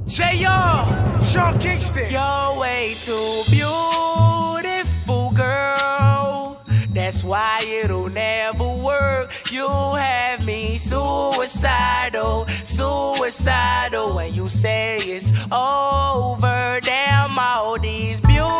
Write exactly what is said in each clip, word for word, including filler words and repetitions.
J R, Sean Kingston. You're way too beautiful, girl. That's why it'll never work. You have me suicidal, suicidal. When you say it's over, damn all these beautiful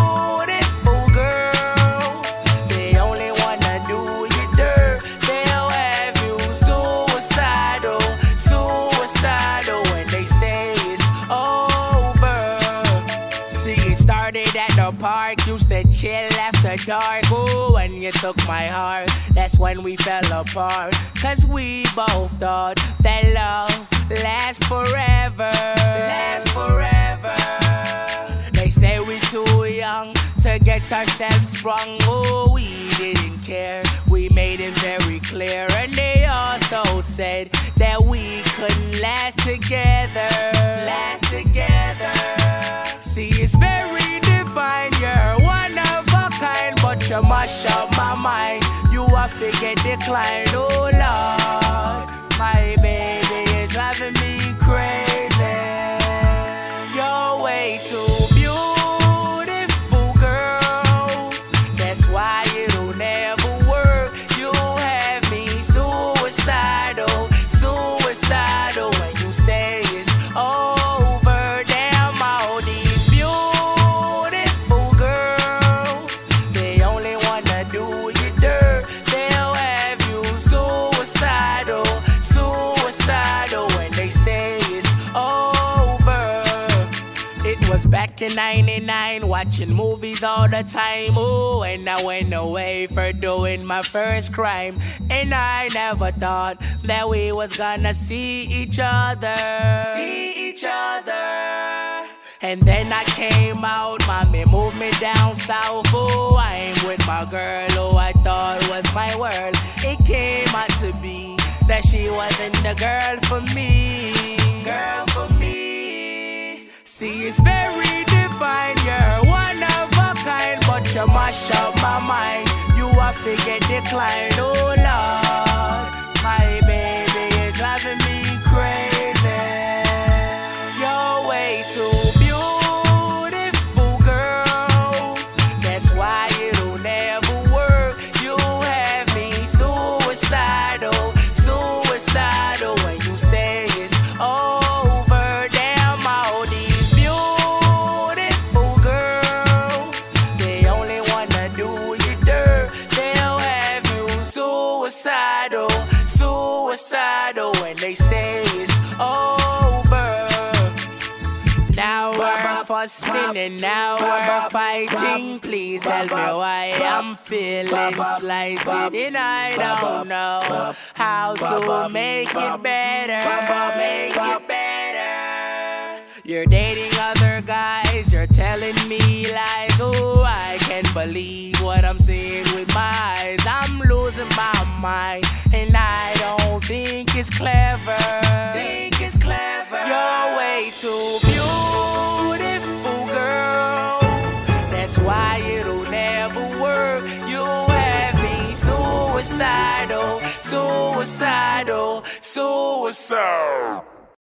girls, they only wanna do you dirt. They'll have you suicidal, suicidal. When they say it's over. See, it started at the park, used to chill after dark. Ooh, when you took my heart, that's when we fell apart. Cause we both thought that love lasts forever, lasts forever. They say we too young to get ourselves sprung. Oh, we didn't care, we made it very clear. And they also said that we couldn't last together, last together. See, it's very defined, you're one of a kind, but you mash up my mind. You have to get declined, oh Lord. My baby is driving me crazy. You're way too beautiful, girl. That's why it'll never work. You have me suicidal, suicidal. When you say it's over, damn all these beautiful girls, they only wanna do you dirt. They'll have you suicidal, suicidal. When they say it's over. It was back in ninety-nine, watching movies all the time. Oh, and I went away for doing my first crime. And I never thought that we was gonna see each other, see each other. And then I came out, mommy moved me down south. Oh, I'm with my girl who I thought was my world. It came out to be that she wasn't the girl for me, girl for me. See, it's very defined, you're one of a kind, but you mash up my mind. You have to get declined, oh Lord. My baby is driving me crazy. You're way too beautiful, girl. That's why it'll never work. You have me suicidal, suicidal. When you say it's over, damn all these beautiful girls, they only wanna do you dirt. They'll have you suicidal, suicidal. When they say it's over. Now we're fussing and now we're fighting. Please tell me why I'm feeling slighted, and I don't know how to make it better, make it better. You're dating other guys, you're telling me lies. Oh, I can't believe what I'm seeing with my eyes. I'm losing my mind, and I don't think it's clever, think it's clever. You're way too beautiful, girl. That's why it'll never work. You have me suicidal, suicidal, suicidal.